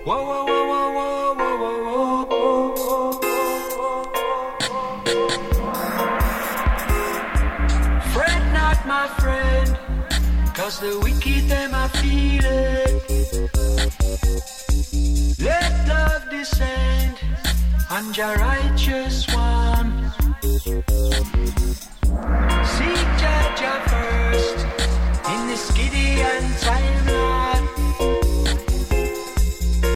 Whoa, whoa, whoa, whoa, whoa, whoa, whoa, whoa. Fret not, my friend, 'cause the wicked them I feel it. Let love descend on your righteous one.